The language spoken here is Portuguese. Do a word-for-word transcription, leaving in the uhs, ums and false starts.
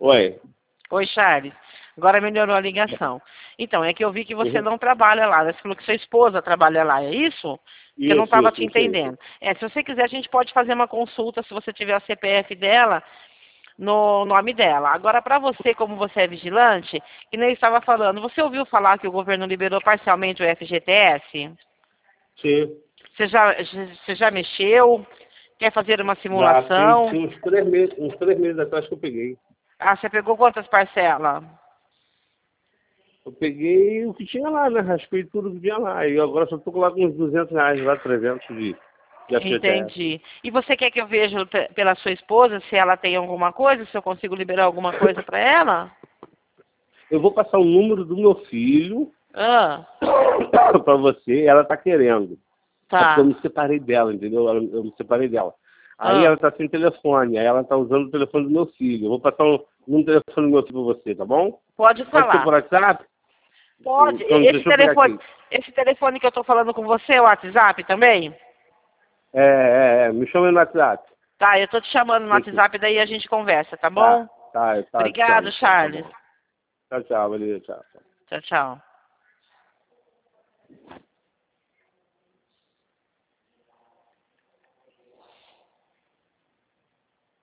Oi. Oi, Charles. Agora melhorou a ligação. Então, é que eu vi que você Uhum. não trabalha lá. Você falou que sua esposa trabalha lá, é isso? Que eu não Isso, estava isso, te isso, entendendo. isso. É, se você quiser, a gente pode fazer uma consulta, se você tiver o C P F dela, no nome dela. Agora, para você, como você é vigilante, que nem eu estava falando, você ouviu falar que o governo liberou parcialmente o F G T S? Sim. Você já, você já mexeu? Quer fazer uma Já tem, simulação? tem uns três meses, uns três meses atrás que eu peguei. Ah, você pegou quantas parcelas? Eu peguei o que tinha lá, né? Raspei tudo que tinha lá. E agora só tô lá com uns duzentos reais lá, trezentos de, de F G T S. Entendi. E você quer que eu veja pe- pela sua esposa se ela tem alguma coisa, se eu consigo liberar alguma coisa para ela? Eu vou passar o número do meu filho Ah, pra você. Ela tá querendo. É porque eu tá. me separei dela, entendeu? Ela- Eu me separei dela. Aí Ah, ela tá sem telefone. Aí ela tá usando o telefone do meu filho. Eu vou passar um, um telefone do meu filho pra você, tá bom? pode Pode ser falar. por WhatsApp? Pode. Então, E- Esse deixa eu pegar telefone, aqui. esse telefone que eu tô falando com você é o WhatsApp também? É, é, é. Me chama no WhatsApp. Tá, eu tô te chamando no Aqui. WhatsApp, daí a gente conversa, tá Tá, bom? tá, tá, te chamo, Obrigado, então, tá Charles. bom. Tchau, tchau, valeu, tchau. Tchau, tchau.